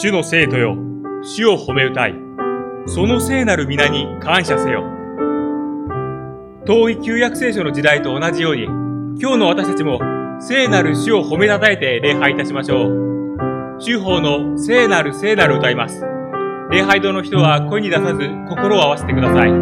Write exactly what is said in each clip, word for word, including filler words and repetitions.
主の聖徒よ、主を褒め歌い、その聖なる皆に感謝せよ。遠い旧約聖書の時代と同じように、今日の私たちも聖なる主を褒めたたえて礼拝いたしましょう。主法の聖なる聖なる歌います。礼拝堂の人は声に出さず心を合わせてください。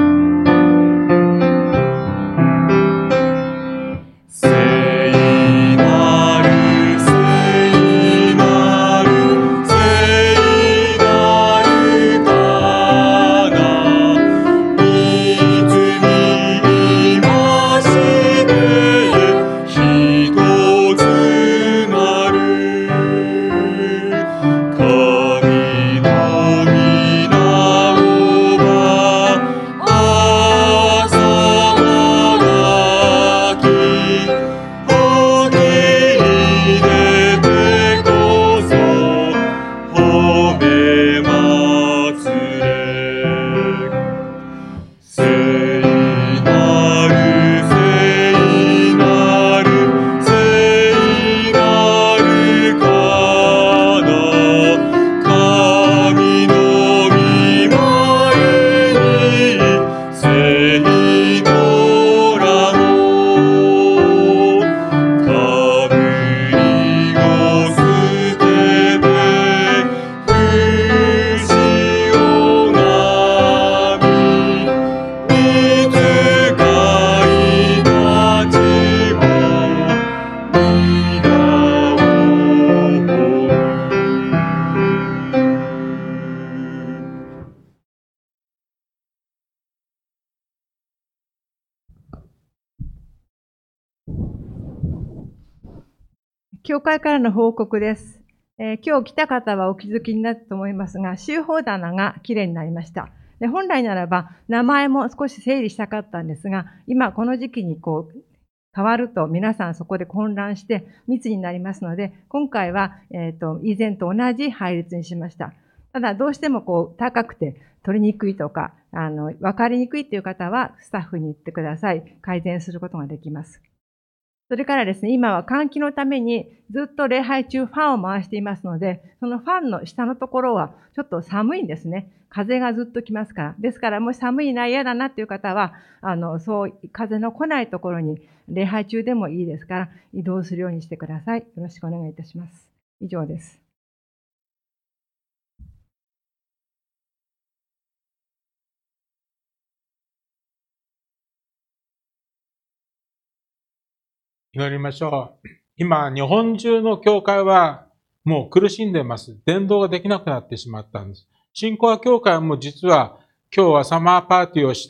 教会からの報告です。えー、今日来た方はお気づきになったと思いますが、修法棚がきれいになりました。で、本来ならば名前も少し整理したかったんですが、今この時期にこう変わると皆さんそこで混乱して密になりますので、今回は、えっと、以前と同じ配列にしました。ただどうしてもこう高くて取りにくいとか、あの、わかりにくいという方はスタッフに言ってください。改善することができます。それからですね、今は換気のためにずっと礼拝中ファンを回していますので、そのファンの下のところはちょっと寒いんですね。風がずっと来ますから。ですから、もし寒いな、嫌だなっていう方は、あの、そう、風の来ないところに礼拝中でもいいですから、移動するようにしてください。よろしくお願いいたします。以上です。 祈りましょう。今、日本中の教会はもう苦しんでいます。伝道ができなくなってしまったんです。新興和教会も実は今日はサマーパーティーをして、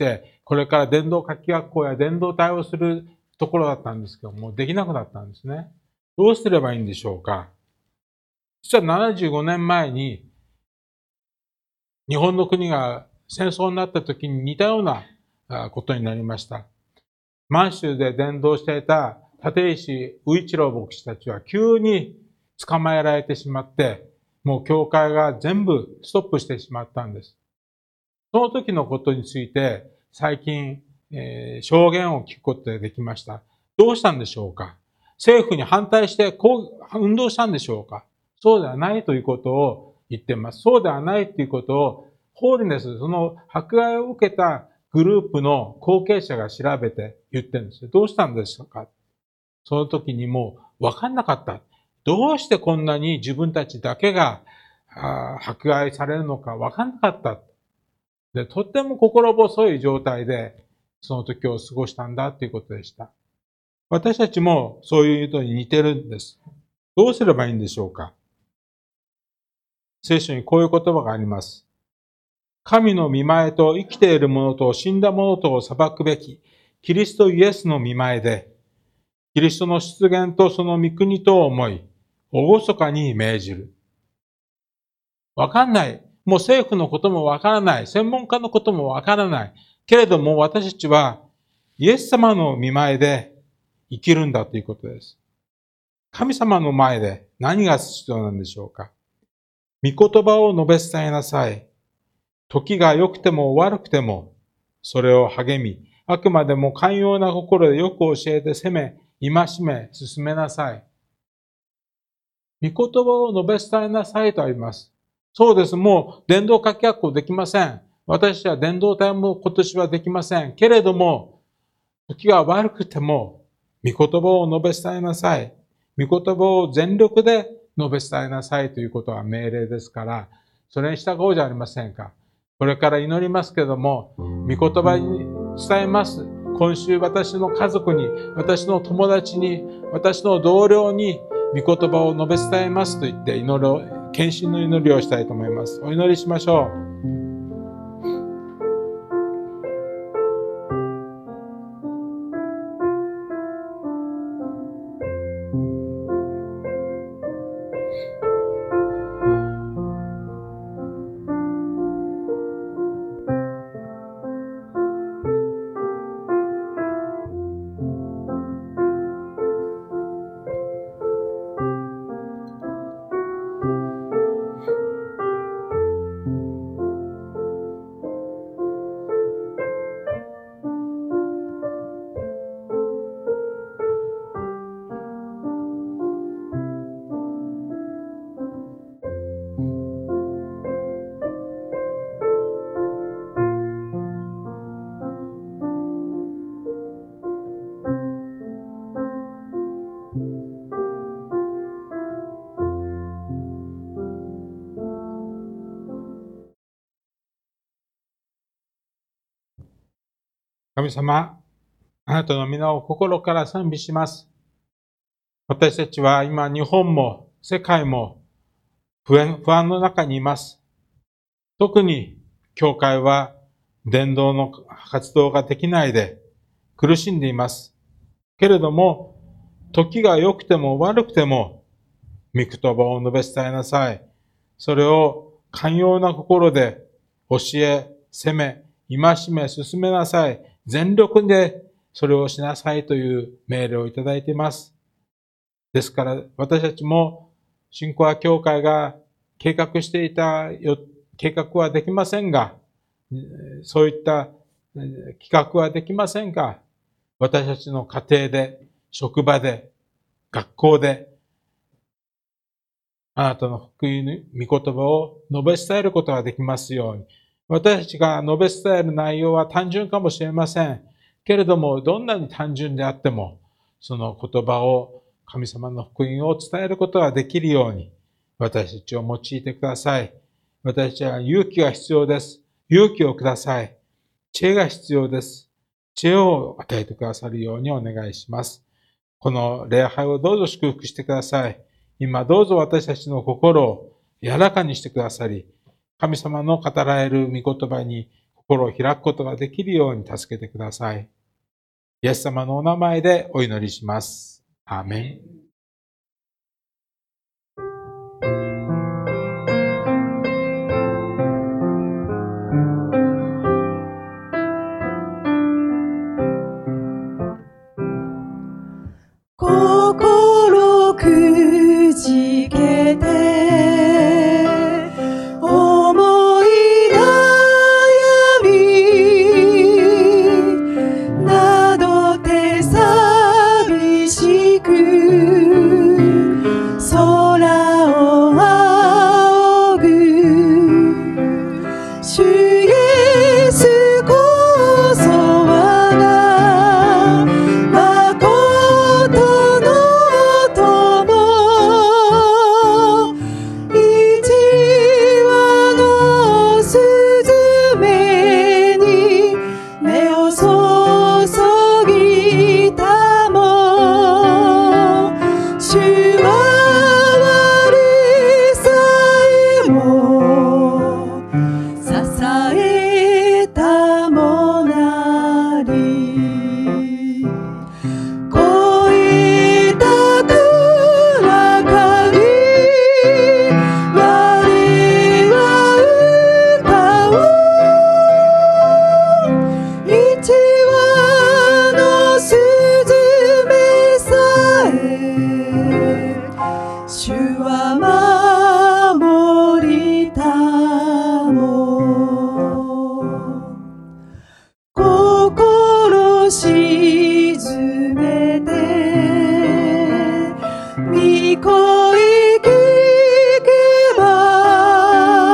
これから伝道夏季学校や伝道隊をするところだったんですけども、できなくなったんですね。どうすればいいんでしょうか。実はななじゅうごねんまえに日本の国が戦争になった時に似たようなことになりました。満州で伝道していた立石宇一郎牧師たちは急に捕まえられてしまって、もう教会が全部ストップしてしまったんです。その時のことについて最近、えー、証言を聞くことができました。どうしたんでしょうか。政府に反対してこう運動したんでしょうか。そうではないということを言っています。そうではないということをホーリネス、その迫害を受けたグループの後継者が調べて言ってるんですよ。どうしたんでしょうか。その時にもう分かんなかった。どうしてこんなに自分たちだけが迫害されるのか分かんなかった。で、とっても心細い状態でその時を過ごしたんだということでした。私たちもそういうのに似てるんです。どうすればいいんでしょうか。聖書にこういう言葉があります。神の御前と生きている者と死んだ者とを裁くべき、キリストイエスの御前で、キリストの出現とその御国とを思い、厳かに命じる。わかんない。もう政府のこともわからない。専門家のこともわからない。けれども私たちは、イエス様の御前で生きるんだということです。神様の前で何が必要なんでしょうか。御言葉を述べ伝えなさい。時が良くても悪くても、それを励み、あくまでも寛容な心でよく教えて責め、戒め、進めなさい。御言葉を述べ伝えなさいとあります。 そうです。もう伝道確約できません。私は伝道隊も今年はできません。けれども、時が悪くても、御言葉を述べ伝えなさい。御言葉を全力で述べ伝えなさいということは命令ですから、それに従おうじゃありませんか。これから祈りますけれども、御言葉に伝えます。今週私の家族に、私の友達に、私の同僚に、御言葉を述べ伝えますと言って祈る、献身の祈りをしたいと思います。お祈りしましょう。神様、あなたの皆を心から賛美します。私たちは今日本も世界も不安、不安の中にいます。特に教会は伝道の活動ができないで苦しんでいます。けれども、時が良くても悪くても御言葉を述べ伝えなさい。それを寛容な心で教え、責め、戒め、進めなさい。全力でそれをしなさいという命令をいただいています。ですから私たちも信仰教会が計画していた計画はできませんが、そういった企画はできませんが、私たちの家庭で、職場で、学校で、あなたの福音の御言葉を述べ伝えることができますように。私たちが述べ伝える内容は単純かもしれません。けれども、どんなに単純であっても、その言葉を神様の福音を伝えることができるように、私たちを用いてください。私たちは勇気が必要です。勇気をください。知恵が必要です。知恵を与えてくださるようにお願いします。この礼拝をどうぞ祝福してください。今どうぞ私たちの心を柔らかにしてくださり、神様の語られる御言葉に心を開くことができるように助けてください。イエス様のお名前でお祈りします。アーメン。 心くじけて思い悩みなどて寂しく空を仰ぐ主イエスこそ我が誠の御声聞けば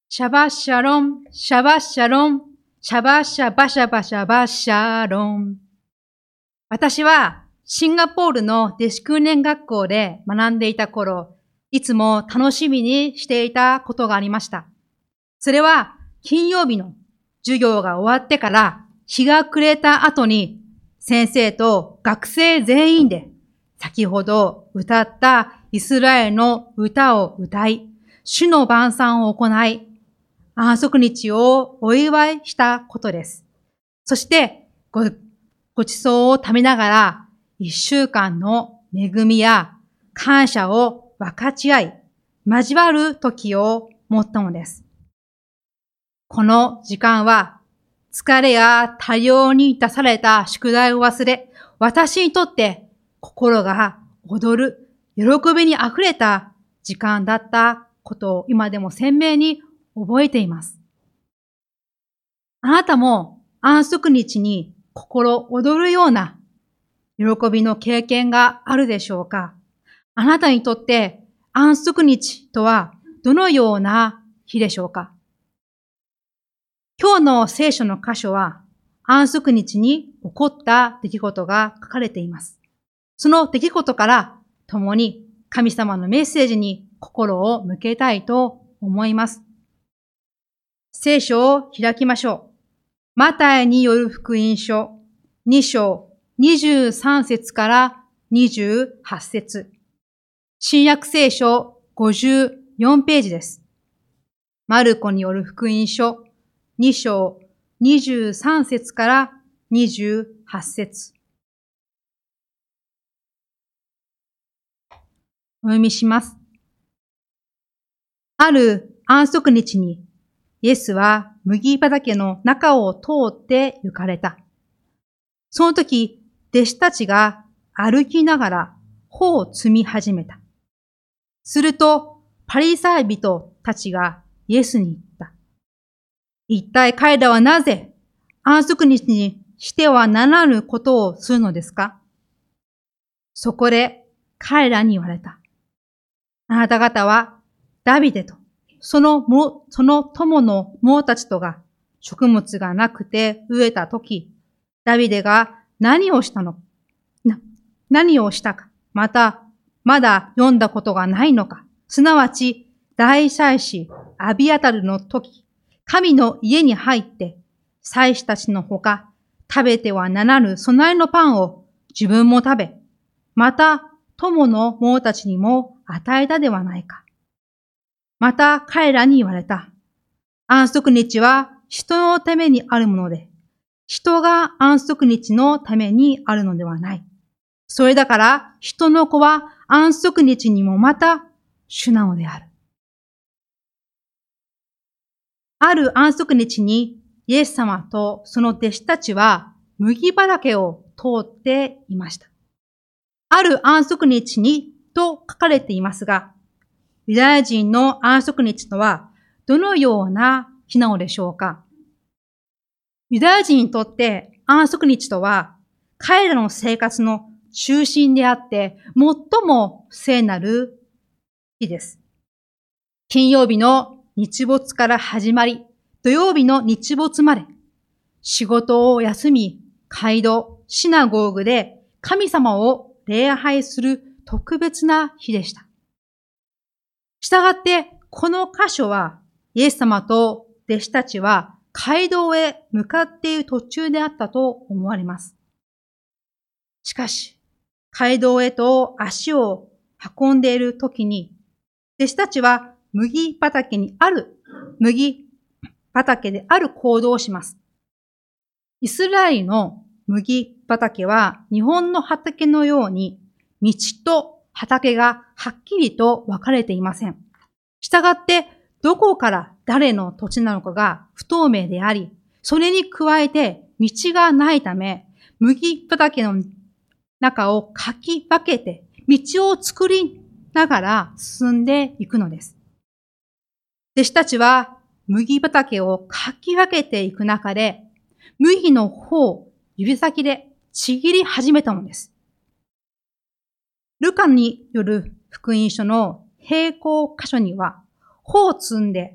シャバッシャロン、シャバッシャロン、シャバッシャバシャバシャバッシャロン。私はシンガポールの弟子訓練学校で学んでいた頃、いつも楽しみにしていたことがありました。それは金曜日の授業が終わってから日が暮れた後に先生と学生全員で先ほど歌ったイスラエルの歌を歌い、主の晩餐を行い、安息日をお祝いしたことです。そしてご、ごちそうを食べながら一週間の恵みや感謝を分かち合い、交わる時を持ったのです。この時間は疲れや多量に出された宿題を忘れ、私にとって心が踊る、喜びに溢れた時間だったことを今でも鮮明に覚えています。あなたも安息日に心躍るような喜びの経験があるでしょうか？あなたにとって安息日とはどのような日でしょうか？今日の聖書の箇所は安息日に起こった出来事が書かれています。その出来事から共に神様のメッセージに心を向けたいと思います。聖書を開きましょう。マタイによる福音書に章にじゅうさん節からにじゅうはち節。新約聖書ごじゅうよんページです。マルコによる福音書に章にじゅうさん節からにじゅうはち節。お読みします。ある安息日にイエスは麦畑の中を通って行かれた。その時、弟子たちが歩きながら穂を摘み始めた。すると、パリサイ人たちがイエスに言った。一体彼らはなぜ安息日にしてはならぬことをするのですか？そこで彼らに言われた。あなた方はダビデとそのも、その友の者たちとが食物がなくて飢えたとき、ダビデが何をしたのな、何をしたか、また、まだ読んだことがないのか、すなわち、大祭司アビアタルのとき、神の家に入って、祭司たちのほか、食べてはならぬ備えのパンを自分も食べ、また、友の者たちにも与えたではないか。また彼らに言われた。安息日は人のためにあるもので、人が安息日のためにあるのではない。それだから人の子は安息日にもまた主なのである。ある安息日にイエス様とその弟子たちは麦畑を通っていました。ある安息日にと書かれていますが、ユダヤ人の安息日とはどのような日なのでしょうか？ユダヤ人にとって安息日とは彼らの生活の中心であって最も聖なる日です。金曜日の日没から始まり、土曜日の日没まで仕事を休み、街道、シナゴーグで神様を礼拝する特別な日でした。したがって、この箇所は、イエス様と弟子たちは街道へ向かっている途中であったと思われます。しかし、街道へと足を運んでいる時に、弟子たちは麦畑にある、麦畑である行動をします。イスラエルの麦畑は日本の畑のように道と畑がはっきりと分かれていません。したがって、どこから誰の土地なのかが不透明であり、それに加えて道がないため、麦畑の中をかき分けて、道を作りながら進んでいくのです。弟子たちは麦畑をかき分けていく中で、麦の穂を指先でちぎり始めたのです。ルカによる福音書の並行箇所には、穂を摘んで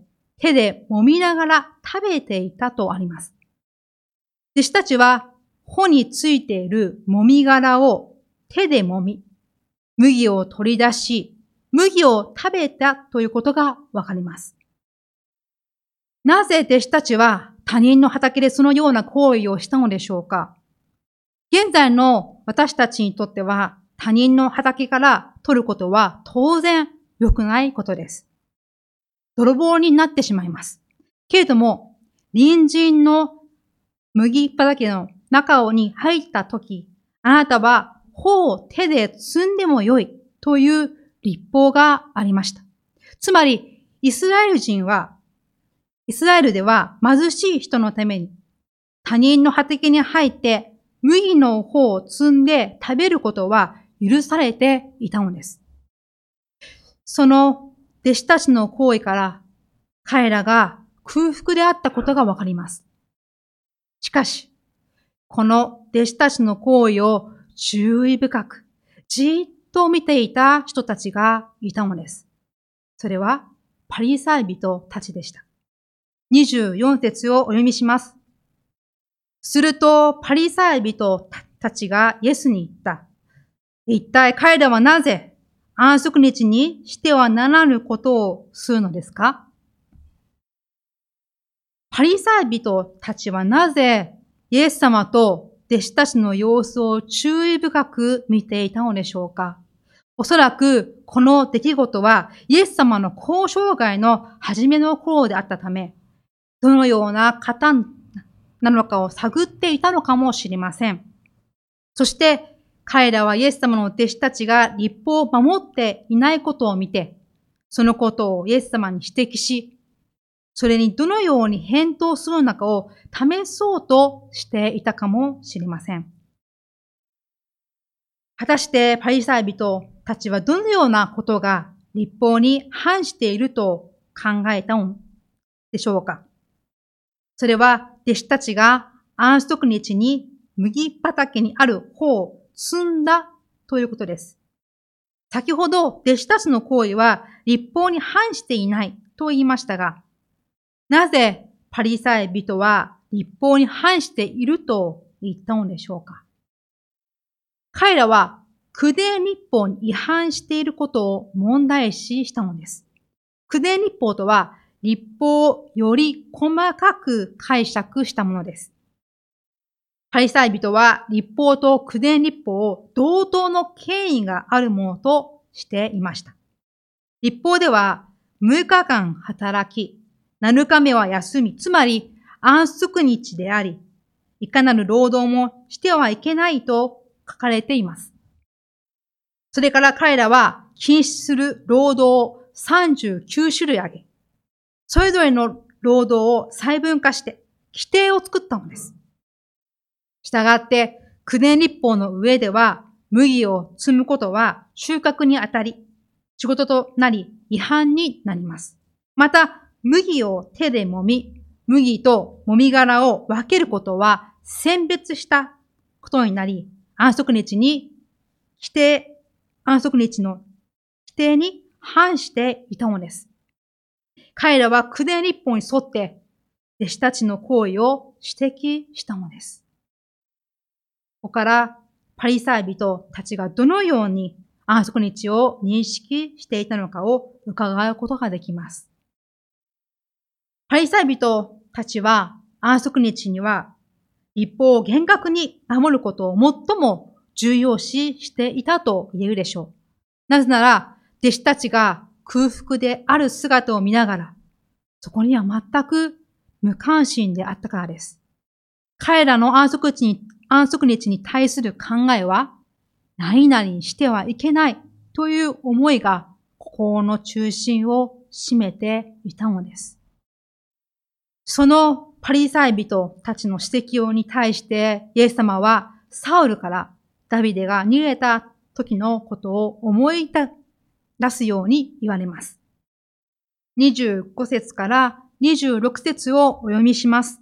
手で揉みながら食べていたとあります。弟子たちは穂についている揉み殻を手で揉み、麦を取り出し、麦を食べたということがわかります。なぜ弟子たちは他人の畑でそのような行為をしたのでしょうか？現在の私たちにとっては他人の畑から取ることは当然良くないことです。泥棒になってしまいます。けれども、隣人の麦畑の中に入ったとき、あなたは穂を手で摘んでもよいという律法がありました。つまり、イスラエル人は、イスラエルでは貧しい人のために他人の畑に入って麦の穂を摘んで食べることは許されていたのです。その弟子たちの行為から彼らが空腹であったことがわかります。しかし、この弟子たちの行為を注意深くじっと見ていた人たちがいたのです。それはパリサイ人たちでした。にじゅうよん節をお読みします。するとパリサイ人たちがイエスに言った。一体彼らはなぜ安息日にしてはならぬことをするのですか？パリサイ人たちはなぜイエス様と弟子たちの様子を注意深く見ていたのでしょうか？おそらくこの出来事はイエス様の交渉外の初めの頃であったため、どのような方なのかを探っていたのかもしれません。そして彼らはイエス様の弟子たちが律法を守っていないことを見て、そのことをイエス様に指摘し、それにどのように返答するのかを試そうとしていたかもしれません。果たしてパリサイ人たちはどのようなことが律法に反していると考えたのでしょうか？それは弟子たちが安息日に麦畑にある穂を摘んだということです。先ほど弟子たちの行為は律法に反していないと言いましたが、なぜパリサイ人は律法に反していると言ったのでしょうか？彼らは九伝律法に違反していることを問題視したのです。九伝律法とは律法をより細かく解釈したものです。パリサイ人は律法と九伝律法を同等の権威があるものとしていました。律法ではむいかかん働き、なのかめは休み、つまり安息日であり、いかなる労働もしてはいけないと書かれています。それから彼らは禁止する労働をさんじゅうきゅうしゅるい挙げ、それぞれの労働を細分化して規定を作ったのです。したがって、九伝律法の上では麦を摘むことは収穫にあたり、仕事となり違反になります。また、麦を手で揉み、麦と揉み殻を分けることは選別したことになり、安息日に規定、安息日の規定に反していたのです。彼らは九伝律法に沿って弟子たちの行為を指摘したのです。ここからパリサイ人たちがどのように安息日を認識していたのかを伺うことができます。パリサイ人たちは安息日には律法を厳格に守ることを最も重要視していたと言えるでしょう。なぜなら弟子たちが空腹である姿を見ながら、そこには全く無関心であったからです。彼らの安息日に、安息日に対する考えは、何々にしてはいけないという思いが心の中心を占めていたのです。そのパリサイ人たちの指摘に対してイエス様はサウルからダビデが逃げた時のことを思い出すように言われます。にじゅうご節からにじゅうろく節をお読みします。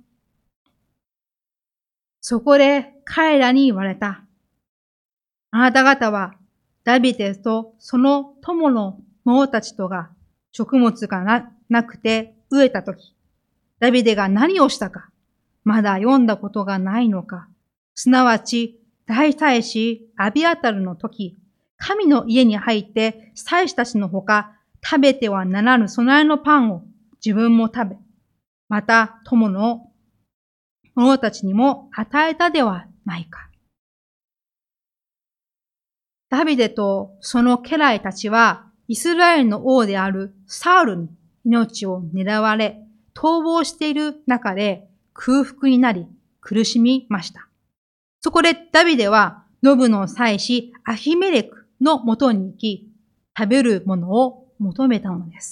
そこで彼らに言われた。あなた方はダビデとその友の者たちとが食物が な, なくて飢えたとき、ダビデが何をしたか、まだ読んだことがないのか、すなわち、大祭司アビアタルのとき、神の家に入って祭司たちのほか、食べてはならぬ備えのパンを自分も食べ、また友の者たちにも与えたではないか。ダビデとその家来たちは、イスラエルの王であるサウルに命を狙われ、逃亡している中で空腹になり苦しみました。そこでダビデはノブの祭司アヒメレクのもとに行き、食べるものを求めたのです。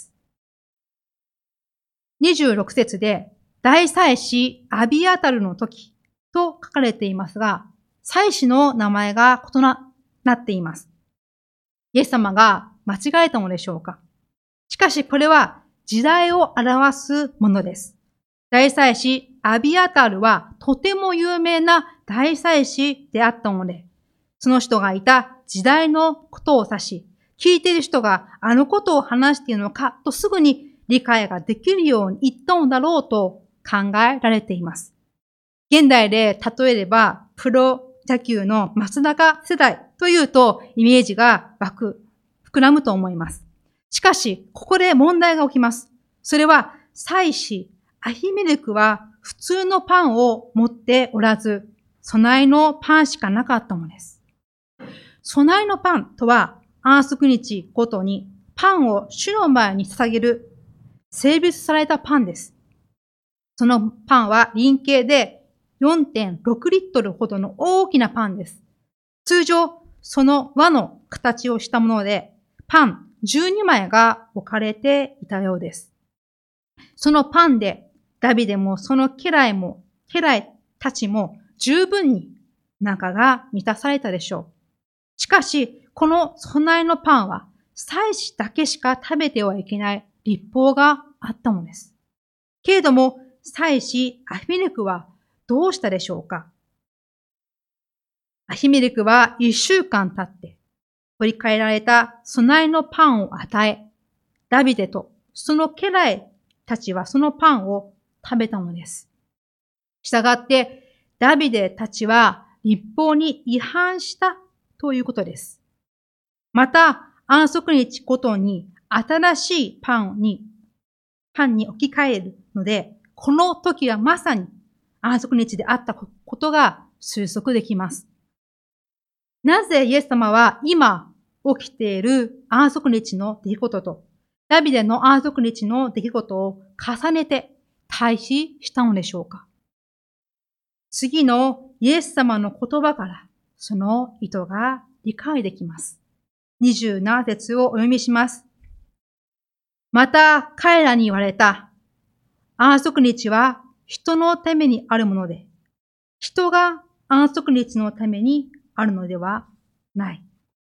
にじゅうろく節で大祭司アビアタルの時と書かれていますが、祭司の名前が異なっています。イエス様が間違えたのでしょうか。しかしこれは時代を表すものです。大祭司アビアタルはとても有名な大祭司であったので、その人がいた時代のことを指し、聞いている人があのことを話しているのかとすぐに理解ができるように言ったのだろうと考えられています。現代で例えれば、プロ野球の松坂世代というとイメージが湧く、膨らむと思います。しかし、ここで問題が起きます。それは、祭司アヒメレクは普通のパンを持っておらず、備えのパンしかなかったのです。備えのパンとは、安息日ごとにパンを主の前に捧げる性別されたパンです。そのパンは輪径で よんてんろくリットルほどの大きなパンです。通常、その輪の形をしたもので、パンじゅうにまいが置かれていたようです。そのパンで、ダビデもその家来も、家来たちも十分に中が満たされたでしょう。しかし、この備えのパンは、祭司だけしか食べてはいけない律法があったのです。けれども、祭司アヒメレクはどうしたでしょうか。アヒメレクは一週間経って、取り替えられた備えのパンを与え、ダビデとその家来たちはそのパンを食べたのです。したがって、ダビデたちは律法に違反したということです。また、安息日ごとに新しいパンに、パンに置き換えるので、この時はまさに安息日であったことが推測できます。なぜイエス様は今起きている安息日の出来事と、ダビデの安息日の出来事を重ねて対比したのでしょうか。次のイエス様の言葉からその意図が理解できます。にじゅうなな節をお読みします。また彼らに言われた。安息日は人のためにあるもので、人が安息日のためにあるのではない。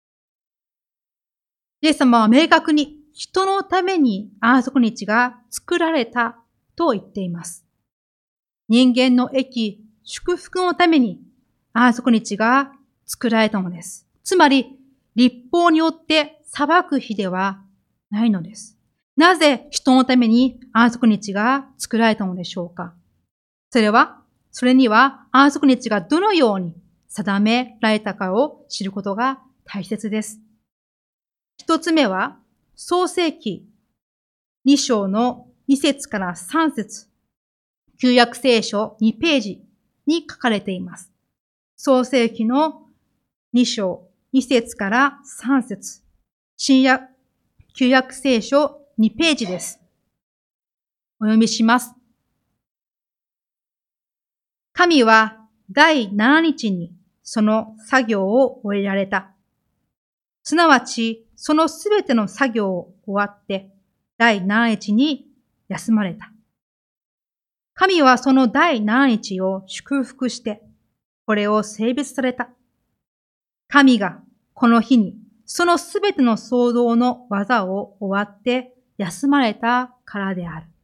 イエス様は明確に人のために安息日が作られたと言っています。人間の益、祝福のために安息日が作られたのです。つまり、律法によって裁く日ではないのです。なぜ人のために安息日が作られたのでしょうか。それは、それには安息日がどのように定められたかを知ることが大切です。一つ目は、創世記に章のに節からさん節、旧約聖書にページに書かれています。創世記のに章に節からさん節、新約、旧約聖書にページです。お読みします。神は第しちにちにその作業を終えられた。すなわち、そのすべての作業を終わって、第しちにちに休まれた。神はその第しちにちを祝福して、これを聖別された。神がこの日にそのすべての創造の技を終わって休まれたからである。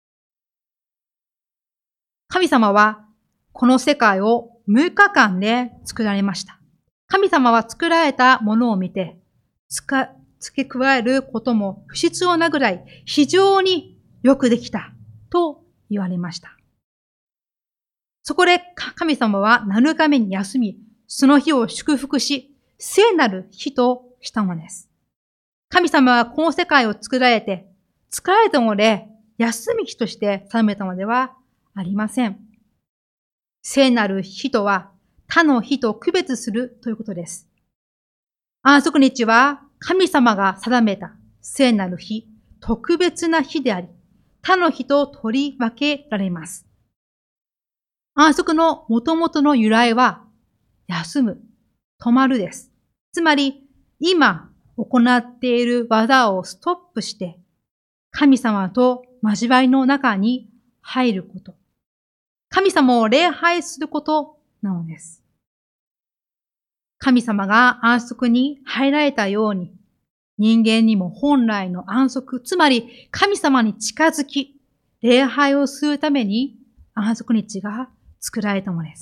神様はこの世界をむいかかんで作られました。神様は作られたものを見て、付け加えることも不必要なぐらい非常によくできたと言われました。そこで神様はなな日目に休み、その日を祝福し、聖なる日としたのです。神様はこの世界を作られて、疲れたので休み日として定めたのではありません。聖なる日とは他の日と区別するということです。安息日は神様が定めた聖なる日、特別な日であり、他の日と取り分けられます。安息の元々の由来は、休む、止まるです。つまり、今行っている技をストップして、神様と交わりの中に入ること。神様を礼拝することなのです。神様が安息に入られたように、人間にも本来の安息、つまり神様に近づき、礼拝をするために安息日が作られたのです。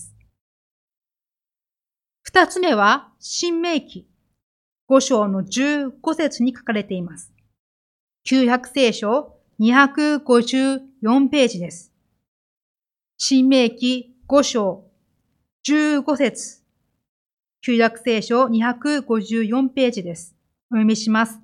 二つ目は、新明記五章の十五節に書かれています。旧約聖書にひゃくごじゅうよんページです。新明記五章十五節。旧約聖書にひゃくごじゅうよんページです。お読みします。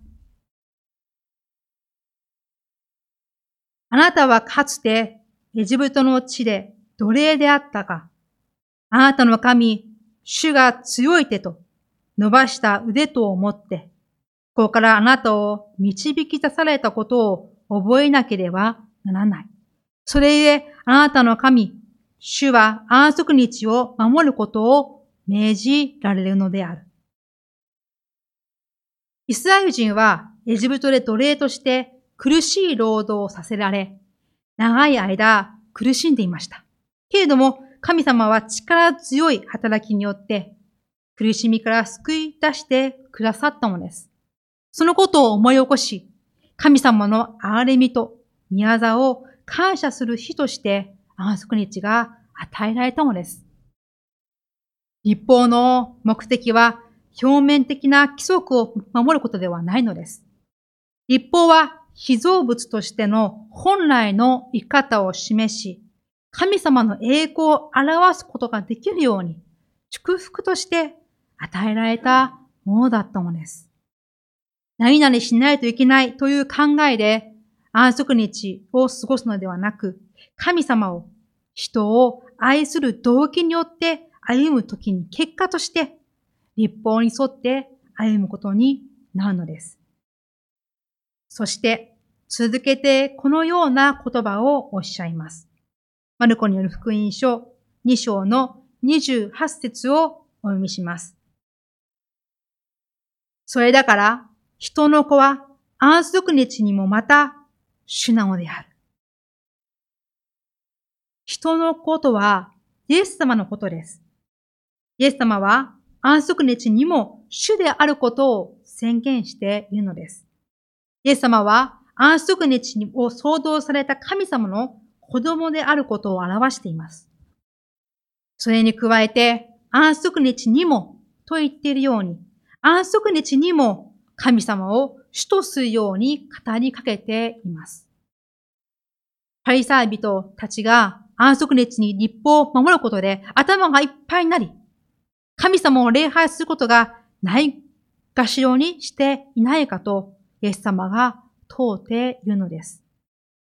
あなたはかつてエジプトの地で奴隷であったが、あなたの神、主が強い手と伸ばした腕とを持って、ここからあなたを導き出されたことを覚えなければならない。それゆえ、あなたの神、主は安息日を守ることを命じられるのである。イスラエル人はエジプトで奴隷として苦しい労働をさせられ、長い間苦しんでいました。けれども、神様は力強い働きによって苦しみから救い出してくださったのです。そのことを思い起こし、神様の憐れみと御業を感謝する日として安息日が与えられたのです。律法の目的は表面的な規則を守ることではないのです。律法は被造物としての本来の生き方を示し、神様の栄光を表すことができるように祝福として与えられたものだったのです。何々しないといけないという考えで安息日を過ごすのではなく、神様を、人を愛する動機によって歩むときに結果として律法に沿って歩むことになるのです。そして続けてこのような言葉をおっしゃいます。マルコによる福音書に章のにじゅうはち節をお読みします。それだから人の子は安息日にもまた主なのである。人の子とはイエス様のことです。イエス様は安息日にも主であることを宣言しているのです。イエス様は安息日を創造された神様の子供であることを表しています。それに加えて安息日にもと言っているように、安息日にも神様を主とするように語りかけています。パリサイ人たちが安息日に律法を守ることで頭がいっぱいになり、神様を礼拝することがないがしろにしていないかとイエス様が問うているのです。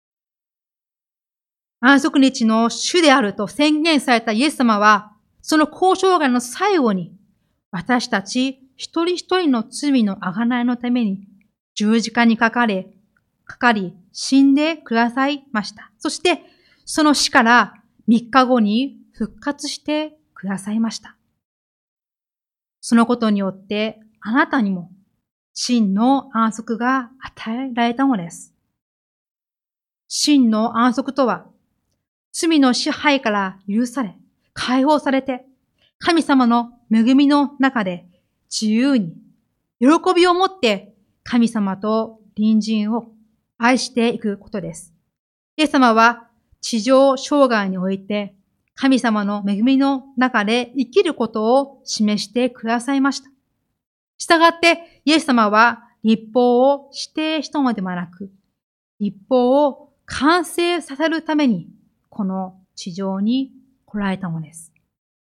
安息日の主であると宣言されたイエス様は、その交渉外の最後に、私たち一人一人の罪の贖いのために十字架にかかれ、かかり、死んでくださいました。そして、その死から三日後に復活してくださいました。そのことによって、あなたにも真の安息が与えられたのです。真の安息とは、罪の支配から許され、解放されて、神様の恵みの中で自由に、喜びを持って神様と隣人を愛していくことです。イエス様は地上生涯において神様の恵みの中で生きることを示してくださいました。したがってイエス様は律法を指定したのではなく、律法を完成させるために、この地上に来られたのです。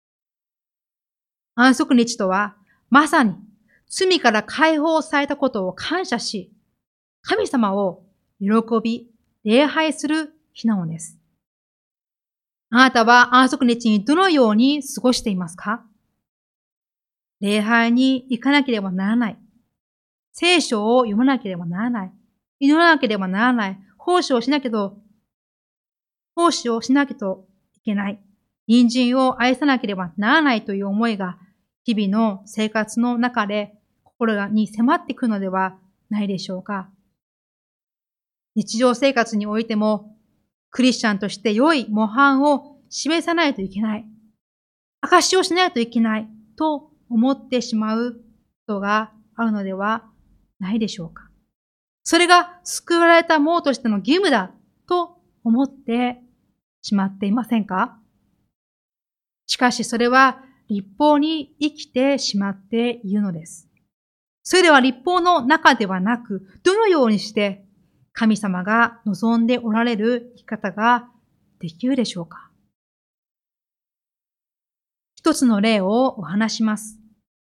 安息日とは、まさに罪から解放されたことを感謝し、神様を喜び、礼拝する日なのです。あなたは安息日にどのように過ごしていますか？礼拝に行かなければならない。聖書を読まなければならない。祈らなければならない。奉仕をしなきゃと、奉仕をしなきゃといけない。隣人を愛さなければならないという思いが、日々の生活の中で心に迫ってくるのではないでしょうか。日常生活においても、クリスチャンとして良い模範を示さないといけない。証しをしないといけないと思ってしまうことがあるのではないでしょうか。それが救われた者としての義務だと思ってしまっていませんか？しかしそれは律法に生きてしまっているのです。それでは律法の中ではなく、どのようにして神様が望んでおられる生き方ができるでしょうか？一つの例をお話します。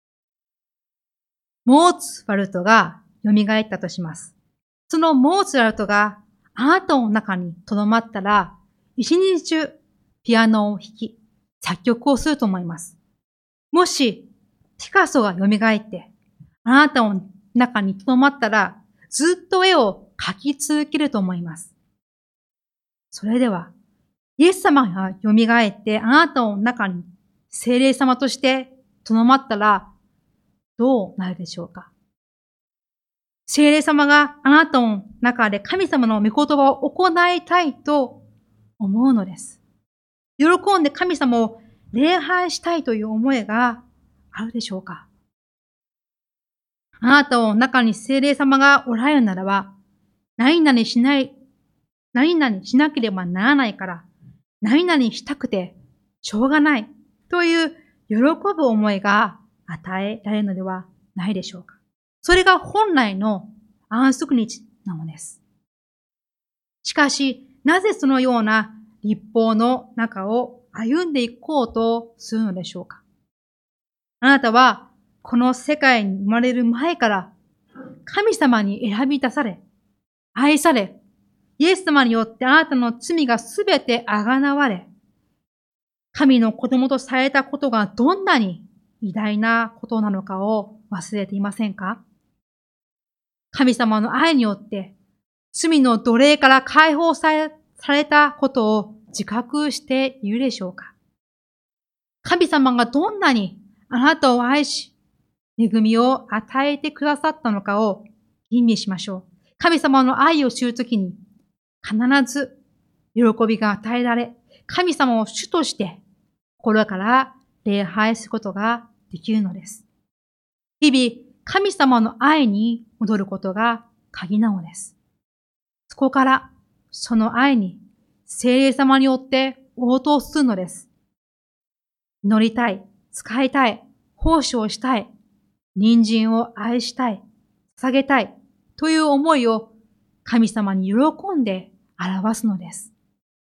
モーツァルトが蘇ったとします。そのモーツァルトがあなたの中に留まったら、一日中ピアノを弾き、作曲をすると思います。もし、ピカソが蘇って、あなたの中に留まったら、ずっと絵を描き続けると思います。それでは、イエス様が蘇ってあなたの中に聖霊様として留まったら、どうなるでしょうか？聖霊様があなたの中で神様の御言葉を行いたいと思うのです。喜んで神様を礼拝したいという思いがあるでしょうか？あなたの中に聖霊様がおられるならば、何々しない、何々しなければならないから、何々したくてしょうがないという喜ぶ思いが与えられるのではないでしょうか。それが本来の安息日なのです。しかし、なぜそのような律法の中を歩んでいこうとするのでしょうか。あなたはこの世界に生まれる前から神様に選び出され、愛され、イエス様によってあなたの罪がすべてあがなわれ、神の子供とされたことがどんなに偉大なことなのかを忘れていませんか？神様の愛によって罪の奴隷から解放され、されたことを自覚しているでしょうか？神様がどんなにあなたを愛し、恵みを与えてくださったのかを吟味しましょう。神様の愛を知るときに必ず喜びが与えられ、神様を主として心から礼拝することができるのです。日々、神様の愛に戻ることが鍵なのです。そこからその愛に聖霊様によって応答するのです。祈りたい、使いたい、奉仕をしたい、隣人を愛したい、捧げたいという思いを神様に喜んで表すのです。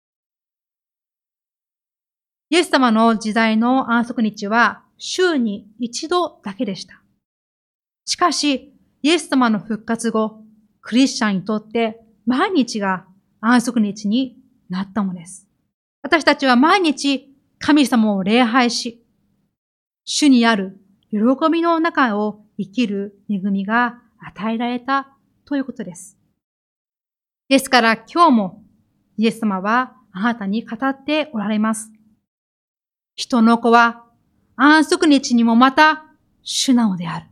イエス様の時代の安息日は週に一度だけでした。しかし、イエス様の復活後、クリスチャンにとって毎日が安息日になったのです。私たちは毎日神様を礼拝し、主にある喜びの中を生きる恵みが与えられたということです。ですから今日もイエス様はあなたに語っておられます。人の子は安息日にもまた主なのである。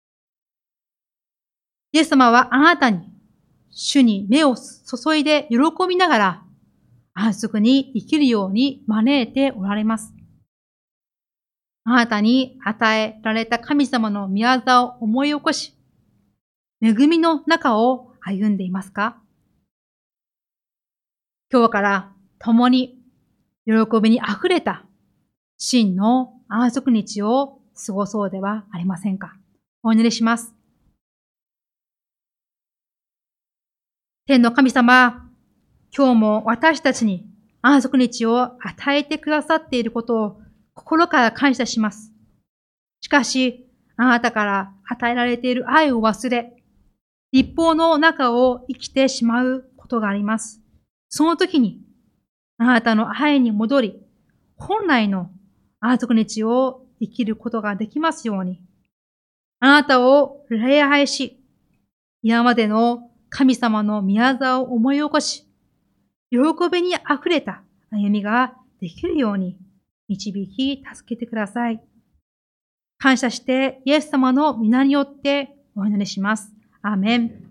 イエス様はあなたに主に目を注いで喜びながら安息に生きるように招いておられます。あなたに与えられた神様の御業を思い起こし、恵みの中を歩んでいますか？今日から共に喜びにあふれた真の安息日を過ごそうではありませんか？お祈りします。天の神様、 今日も私たちに安息日を与えてくださっていることを心から感謝します。しかし、あなたから与えられている愛を忘れ、立法の中を生きてしまうことがあります。その時に、あなたの愛に戻り、本来の安息日を生きることができますように、あなたを礼拝し、今までの神様の宮沢を思い起こし、喜びに溢れた歩みができるように導き助けてください。感謝してイエス様の皆によってお祈りします。アーメン。